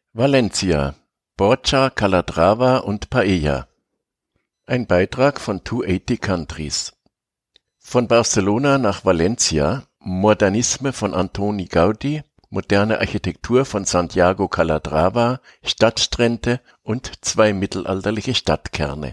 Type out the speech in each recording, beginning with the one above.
Valencia, Borja, Calatrava und Paella. Ein Beitrag von 280 Countries. Von Barcelona nach Valencia, Modernisme von Antoni Gaudí, moderne Architektur von Santiago Calatrava, Stadtstrände und 2 mittelalterliche Stadtkerne.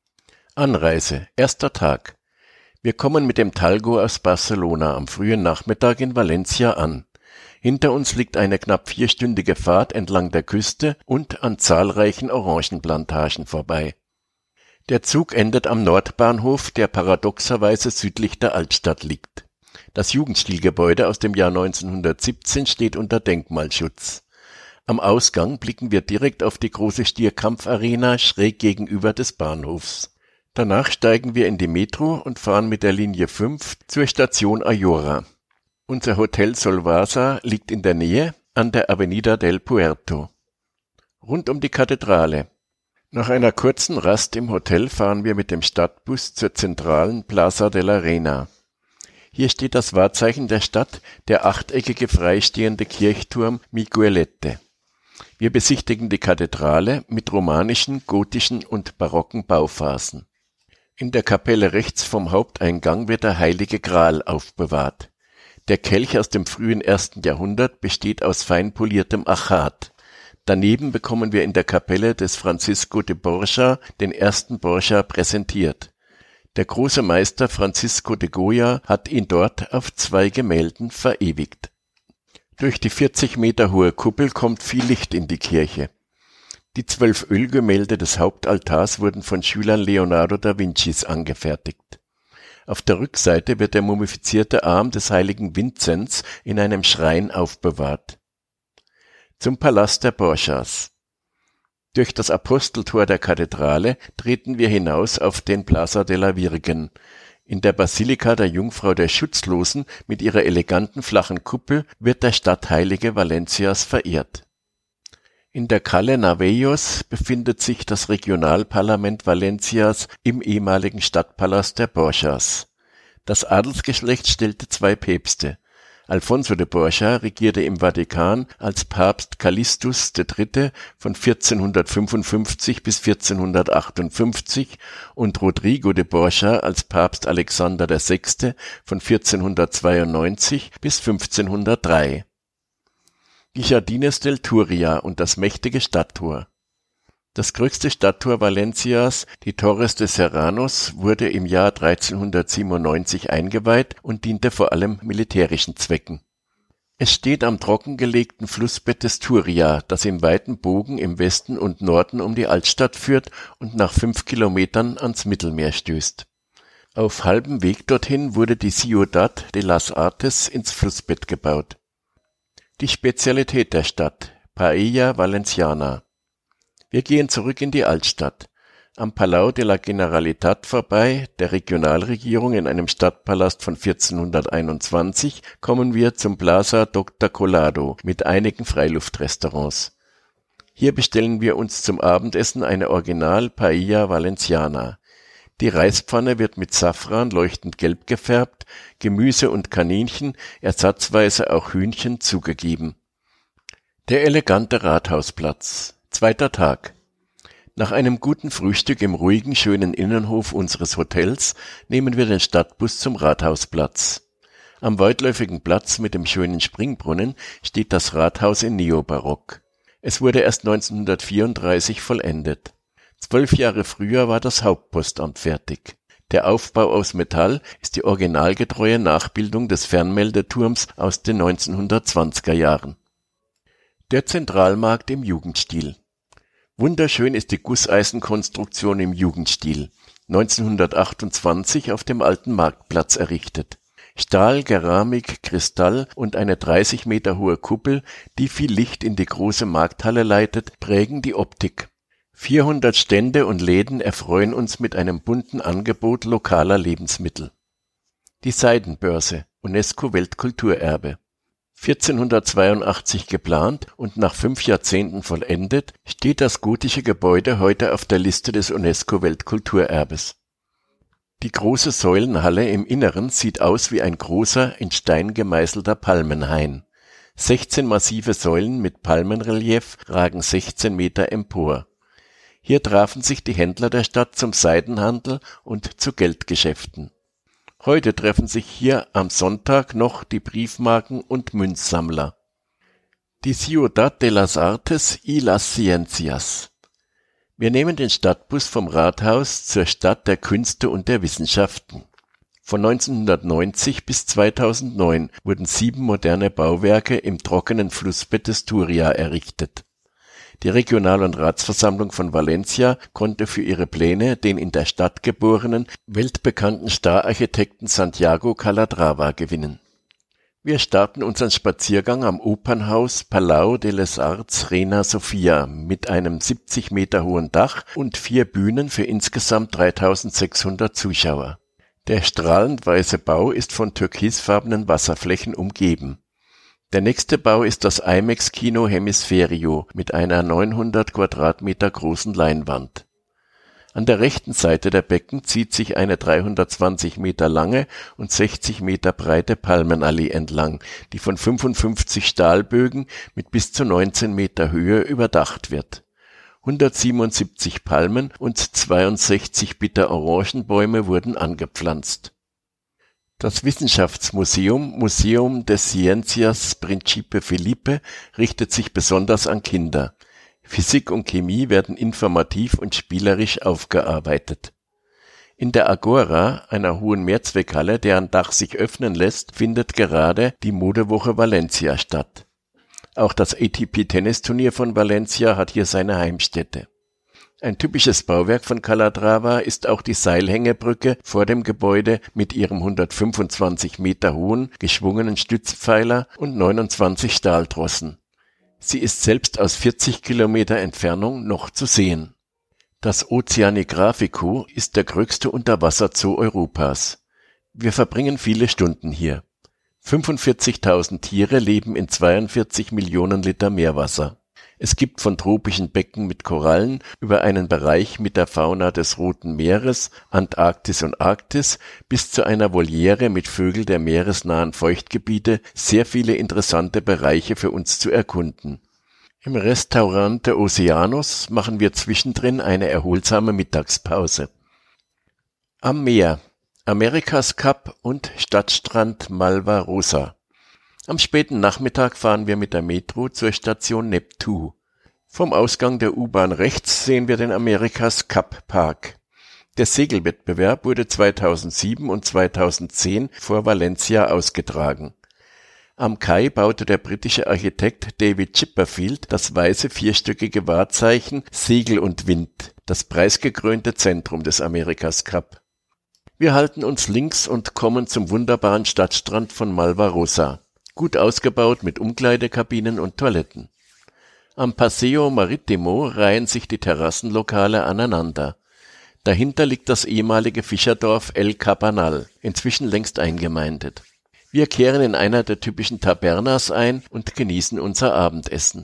Anreise, erster Tag. Wir kommen mit dem Talgo aus Barcelona am frühen Nachmittag in Valencia an. Hinter uns liegt eine knapp 4-stündige Fahrt entlang der Küste und an zahlreichen Orangenplantagen vorbei. Der Zug endet am Nordbahnhof, der paradoxerweise südlich der Altstadt liegt. Das Jugendstilgebäude aus dem Jahr 1917 steht unter Denkmalschutz. Am Ausgang blicken wir direkt auf die große Stierkampfarena schräg gegenüber des Bahnhofs. Danach steigen wir in die Metro und fahren mit der Linie 5 zur Station Ayora. Unser Hotel Solvasa liegt in der Nähe an der Avenida del Puerto. Rund um die Kathedrale. Nach einer kurzen Rast im Hotel fahren wir mit dem Stadtbus zur zentralen Plaza de la Reina. Hier steht das Wahrzeichen der Stadt, der achteckige freistehende Kirchturm Miguelete. Wir besichtigen die Kathedrale mit romanischen, gotischen und barocken Bauphasen. In der Kapelle rechts vom Haupteingang wird der Heilige Gral aufbewahrt. Der Kelch aus dem frühen 1. Jahrhundert besteht aus fein poliertem Achat. Daneben bekommen wir in der Kapelle des Francisco de Borja den ersten Borja präsentiert. Der große Meister Francisco de Goya hat ihn dort auf 2 Gemälden verewigt. Durch die 40 Meter hohe Kuppel kommt viel Licht in die Kirche. Die 12 Ölgemälde des Hauptaltars wurden von Schülern Leonardo da Vincis angefertigt. Auf der Rückseite wird der mumifizierte Arm des heiligen Vinzenz in einem Schrein aufbewahrt. Zum Palast der Borgias. Durch das Aposteltor der Kathedrale treten wir hinaus auf den Plaza de la Virgen. In der Basilika der Jungfrau der Schutzlosen mit ihrer eleganten flachen Kuppel wird der Stadtheilige Valencias verehrt. In der Calle Navejos befindet sich das Regionalparlament Valencias im ehemaligen Stadtpalast der Borgias. Das Adelsgeschlecht stellte 2 Päpste. Alfonso de Borja regierte im Vatikan als Papst Callistus III. Von 1455 bis 1458 und Rodrigo de Borja als Papst Alexander VI. Von 1492 bis 1503. Die Jardines del Turia und das mächtige Stadttor. Das größte Stadttor Valencias, die Torres de Serranos, wurde im Jahr 1397 eingeweiht und diente vor allem militärischen Zwecken. Es steht am trockengelegten Flussbett des Turia, das im weiten Bogen im Westen und Norden um die Altstadt führt und nach 5 Kilometern ans Mittelmeer stößt. Auf halbem Weg dorthin wurde die Ciudad de las Artes ins Flussbett gebaut. Die Spezialität der Stadt, Paella Valenciana. Wir gehen zurück in die Altstadt. Am Palau de la Generalitat vorbei, der Regionalregierung in einem Stadtpalast von 1421, kommen wir zum Plaza Dr. Collado mit einigen Freiluftrestaurants. Hier bestellen wir uns zum Abendessen eine Original Paella Valenciana. Die Reispfanne wird mit Safran leuchtend gelb gefärbt, Gemüse und Kaninchen, ersatzweise auch Hühnchen zugegeben. Der elegante Rathausplatz. Zweiter Tag. Nach einem guten Frühstück im ruhigen, schönen Innenhof unseres Hotels nehmen wir den Stadtbus zum Rathausplatz. Am weitläufigen Platz mit dem schönen Springbrunnen steht das Rathaus in Neobarock. Es wurde erst 1934 vollendet. 12 Jahre früher war das Hauptpostamt fertig. Der Aufbau aus Metall ist die originalgetreue Nachbildung des Fernmeldeturms aus den 1920er Jahren. Der Zentralmarkt im Jugendstil. Wunderschön ist die Gusseisenkonstruktion im Jugendstil, 1928 auf dem alten Marktplatz errichtet. Stahl, Keramik, Kristall und eine 30 Meter hohe Kuppel, die viel Licht in die große Markthalle leitet, prägen die Optik. 400 Stände und Läden erfreuen uns mit einem bunten Angebot lokaler Lebensmittel. Die Seidenbörse, UNESCO-Weltkulturerbe. 1482 geplant und nach 5 Jahrzehnten vollendet, steht das gotische Gebäude heute auf der Liste des UNESCO-Weltkulturerbes. Die große Säulenhalle im Inneren sieht aus wie ein großer, in Stein gemeißelter Palmenhain. 16 massive Säulen mit Palmenrelief ragen 16 Meter empor. Hier trafen sich die Händler der Stadt zum Seidenhandel und zu Geldgeschäften. Heute treffen sich hier am Sonntag noch die Briefmarken- und Münzsammler. Die Ciudad de las Artes y las Ciencias. Wir nehmen den Stadtbus vom Rathaus zur Stadt der Künste und der Wissenschaften. Von 1990 bis 2009 wurden 7 moderne Bauwerke im trockenen Flussbett des Turia errichtet. Die Regional- und Ratsversammlung von Valencia konnte für ihre Pläne den in der Stadt geborenen, weltbekannten Stararchitekten Santiago Calatrava gewinnen. Wir starten unseren Spaziergang am Opernhaus Palau de les Arts Reina Sofia mit einem 70 Meter hohen Dach und 4 Bühnen für insgesamt 3600 Zuschauer. Der strahlend weiße Bau ist von türkisfarbenen Wasserflächen umgeben. Der nächste Bau ist das IMAX-Kino Hemisferio mit einer 900 Quadratmeter großen Leinwand. An der rechten Seite der Becken zieht sich eine 320 Meter lange und 60 Meter breite Palmenallee entlang, die von 55 Stahlbögen mit bis zu 19 Meter Höhe überdacht wird. 177 Palmen und 62 Bitter-Orangenbäume wurden angepflanzt. Das Wissenschaftsmuseum Museum de Ciencias Principe Felipe richtet sich besonders an Kinder. Physik und Chemie werden informativ und spielerisch aufgearbeitet. In der Agora, einer hohen Mehrzweckhalle, deren Dach sich öffnen lässt, findet gerade die Modewoche Valencia statt. Auch das ATP-Tennisturnier von Valencia hat hier seine Heimstätte. Ein typisches Bauwerk von Calatrava ist auch die Seilhängebrücke vor dem Gebäude mit ihrem 125 Meter hohen, geschwungenen Stützpfeiler und 29 Stahltrossen. Sie ist selbst aus 40 Kilometer Entfernung noch zu sehen. Das Oceanographico ist der größte Unterwasserzoo Europas. Wir verbringen viele Stunden hier. 45.000 Tiere leben in 42 Millionen Liter Meerwasser. Es gibt von tropischen Becken mit Korallen über einen Bereich mit der Fauna des Roten Meeres, Antarktis und Arktis bis zu einer Voliere mit Vögeln der meeresnahen Feuchtgebiete sehr viele interessante Bereiche für uns zu erkunden. Im Restaurante Oceanos machen wir zwischendrin eine erholsame Mittagspause. Am Meer, America's Cup und Stadtstrand Malvarosa. Am späten Nachmittag fahren wir mit der Metro zur Station Neptú. Vom Ausgang der U-Bahn rechts sehen wir den America's Cup Park. Der Segelwettbewerb wurde 2007 und 2010 vor Valencia ausgetragen. Am Kai baute der britische Architekt David Chipperfield das weiße vierstöckige Wahrzeichen Segel und Wind, das preisgekrönte Zentrum des America's Cup. Wir halten uns links und kommen zum wunderbaren Stadtstrand von Malvarosa. Gut ausgebaut mit Umkleidekabinen und Toiletten. Am Paseo Marítimo reihen sich die Terrassenlokale aneinander. Dahinter liegt das ehemalige Fischerdorf El Cabanal, inzwischen längst eingemeindet. Wir kehren in einer der typischen Tabernas ein und genießen unser Abendessen.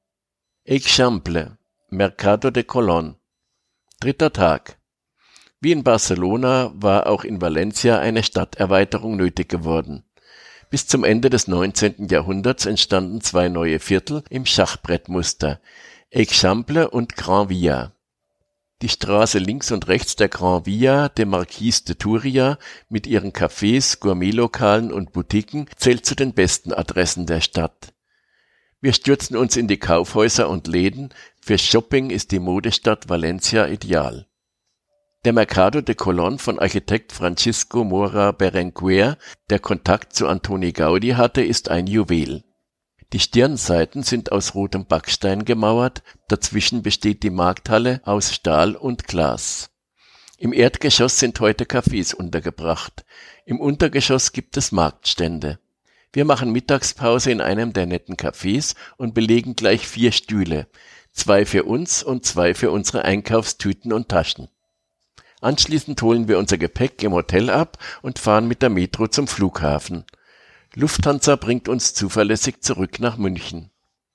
Eixample, Mercado de Colón. 3. Tag. Wie in Barcelona war auch in Valencia eine Stadterweiterung nötig geworden. Bis zum Ende des 19. Jahrhunderts entstanden 2 neue Viertel im Schachbrettmuster, Eixample und Gran Via. Die Straße links und rechts der Gran Via de Marquís de Túria mit ihren Cafés, Gourmetlokalen und Boutiquen zählt zu den besten Adressen der Stadt. Wir stürzen uns in die Kaufhäuser und Läden, für Shopping ist die Modestadt Valencia ideal. Der Mercado de Colón von Architekt Francisco Mora Berenguer, der Kontakt zu Antoni Gaudí hatte, ist ein Juwel. Die Stirnseiten sind aus rotem Backstein gemauert, dazwischen besteht die Markthalle aus Stahl und Glas. Im Erdgeschoss sind heute Cafés untergebracht, im Untergeschoss gibt es Marktstände. Wir machen Mittagspause in einem der netten Cafés und belegen gleich 4 Stühle, 2 für uns und 2 für unsere Einkaufstüten und Taschen. Anschließend holen wir unser Gepäck im Hotel ab und fahren mit der Metro zum Flughafen. Lufthansa bringt uns zuverlässig zurück nach München.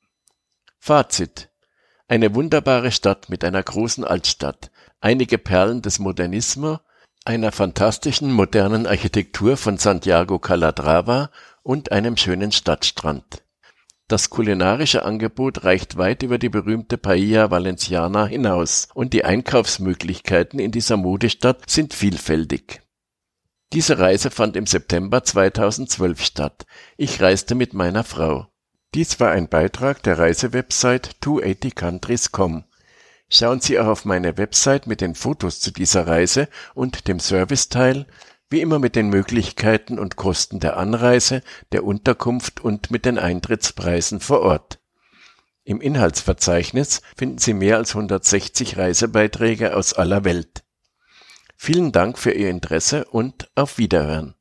Fazit: Eine wunderbare Stadt mit einer großen Altstadt, einige Perlen des Modernismo, einer fantastischen modernen Architektur von Santiago Calatrava und einem schönen Stadtstrand. Das kulinarische Angebot reicht weit über die berühmte Paella Valenciana hinaus und die Einkaufsmöglichkeiten in dieser Modestadt sind vielfältig. Diese Reise fand im September 2012 statt. Ich reiste mit meiner Frau. Dies war ein Beitrag der Reisewebsite 280countries.com. Schauen Sie auch auf meine Website mit den Fotos zu dieser Reise und dem Serviceteil, wie immer mit den Möglichkeiten und Kosten der Anreise, der Unterkunft und mit den Eintrittspreisen vor Ort. Im Inhaltsverzeichnis finden Sie mehr als 160 Reisebeiträge aus aller Welt. Vielen Dank für Ihr Interesse und auf Wiederhören.